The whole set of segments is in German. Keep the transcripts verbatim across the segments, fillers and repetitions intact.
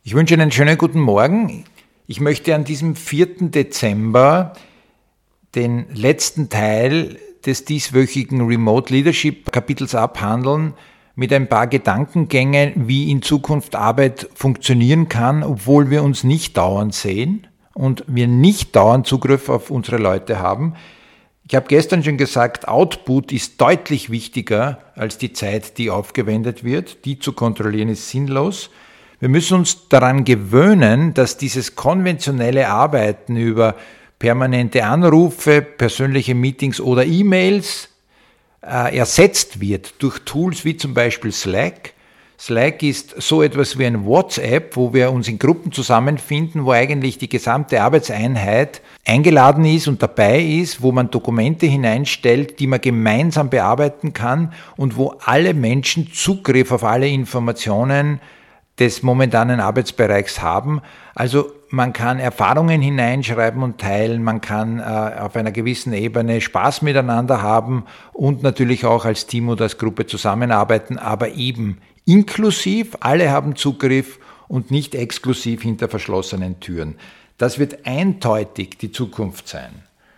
Ich wünsche Ihnen einen schönen guten Morgen. Ich möchte an diesem vierten Dezember den letzten Teil des dieswöchigen Remote Leadership Kapitels abhandeln mit ein paar Gedankengängen, wie in Zukunft Arbeit funktionieren kann, obwohl wir uns nicht dauernd sehen und wir nicht dauernd Zugriff auf unsere Leute haben. Ich habe gestern schon gesagt, Output ist deutlich wichtiger als die Zeit, die aufgewendet wird. Die zu kontrollieren ist sinnlos. Wir müssen uns daran gewöhnen, dass dieses konventionelle Arbeiten über permanente Anrufe, persönliche Meetings oder E-Mails äh, ersetzt wird durch Tools wie zum Beispiel Slack. Slack ist so etwas wie ein WhatsApp, wo wir uns in Gruppen zusammenfinden, wo eigentlich die gesamte Arbeitseinheit eingeladen ist und dabei ist, wo man Dokumente hineinstellt, die man gemeinsam bearbeiten kann und wo alle Menschen Zugriff auf alle Informationen des momentanen Arbeitsbereichs haben. Also man kann Erfahrungen hineinschreiben und teilen, man kann äh, auf einer gewissen Ebene Spaß miteinander haben und natürlich auch als Team oder als Gruppe zusammenarbeiten, aber eben inklusiv, alle haben Zugriff und nicht exklusiv hinter verschlossenen Türen. Das wird eindeutig die Zukunft sein.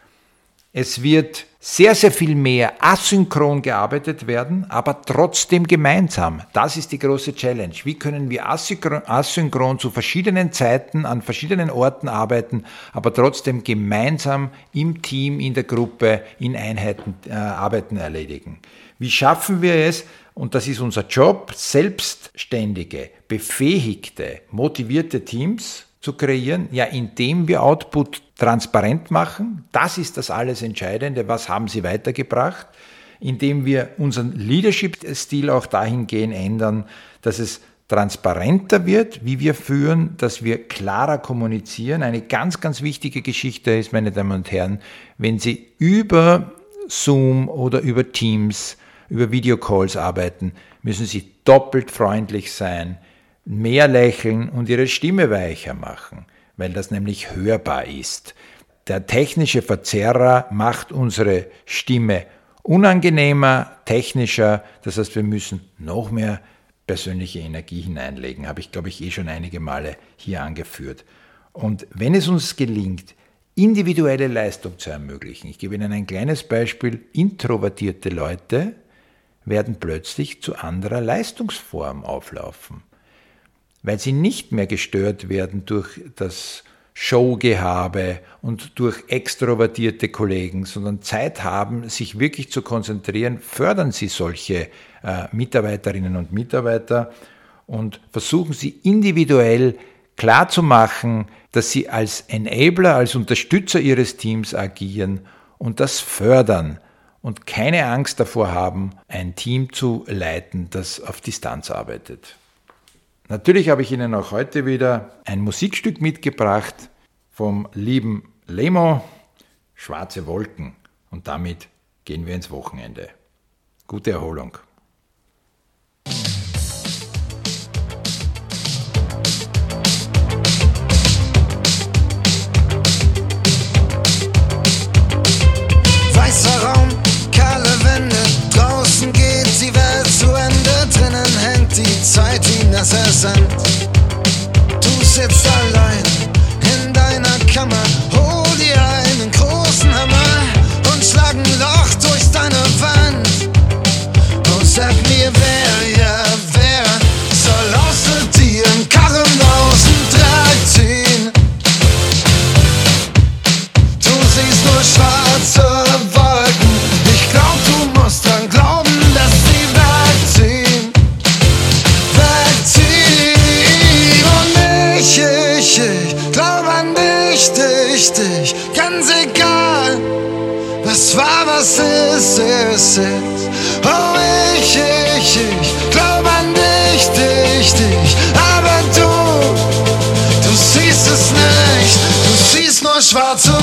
Es wird sehr, sehr viel mehr asynchron gearbeitet werden, aber trotzdem gemeinsam. Das ist die große Challenge. Wie können wir asynchron, asynchron zu verschiedenen Zeiten an verschiedenen Orten arbeiten, aber trotzdem gemeinsam im Team, in der Gruppe, in Einheiten äh, Arbeiten erledigen? Wie schaffen wir es, und das ist unser Job, selbstständige, befähigte, motivierte Teams zu kreieren? Ja, indem wir Output transparent machen. Das ist das alles Entscheidende. Was haben sie weitergebracht? Indem wir unseren Leadership-Stil auch dahingehend ändern, dass es transparenter wird, wie wir führen, dass wir klarer kommunizieren. Eine ganz, ganz wichtige Geschichte ist, meine Damen und Herren, wenn Sie über Zoom oder über Teams, über Videocalls arbeiten, müssen Sie doppelt freundlich sein, mehr lächeln und Ihre Stimme weicher machen, weil das nämlich hörbar ist. Der technische Verzerrer macht unsere Stimme unangenehmer, technischer, das heißt, wir müssen noch mehr persönliche Energie hineinlegen, habe ich, glaube ich, eh schon einige Male hier angeführt. Und wenn es uns gelingt, individuelle Leistung zu ermöglichen, ich gebe Ihnen ein kleines Beispiel, introvertierte Leute werden plötzlich zu anderer Leistungsform auflaufen, weil sie nicht mehr gestört werden durch das Showgehabe und durch extrovertierte Kollegen, sondern Zeit haben, sich wirklich zu konzentrieren, fördern Sie solche äh, Mitarbeiterinnen und Mitarbeiter und versuchen Sie individuell klarzumachen, dass Sie als Enabler, als Unterstützer Ihres Teams agieren und das fördern und keine Angst davor haben, ein Team zu leiten, das auf Distanz arbeitet. Natürlich habe ich Ihnen auch heute wieder ein Musikstück mitgebracht vom lieben Lemo, Schwarze Wolken. Und damit gehen wir ins Wochenende. Gute Erholung. Weißer Raum, kahle Wände, draußen geht die Welt zu Ende, drinnen hängt die Zeit wie nasser Sand. Du sitzt allein in deiner Kammer, hol dir einen großen Hammer und schlag ein Loch durch deine Wand. Und sag mir, wer, ja, wer soll außer dir einen Karren aus dem Draht ziehen? Du siehst nur schwarze Wolken, ich glaub, du musst dran glauben, dass sie wegziehen, wegziehen. Und ich, ich, ich glaub an dich, dich, dich, ganz egal, was war, was ist, ist, ist. Oh, ich, ich, ich glaub an dich, dich, dich, aber du, du siehst es nicht, du siehst nur schwarze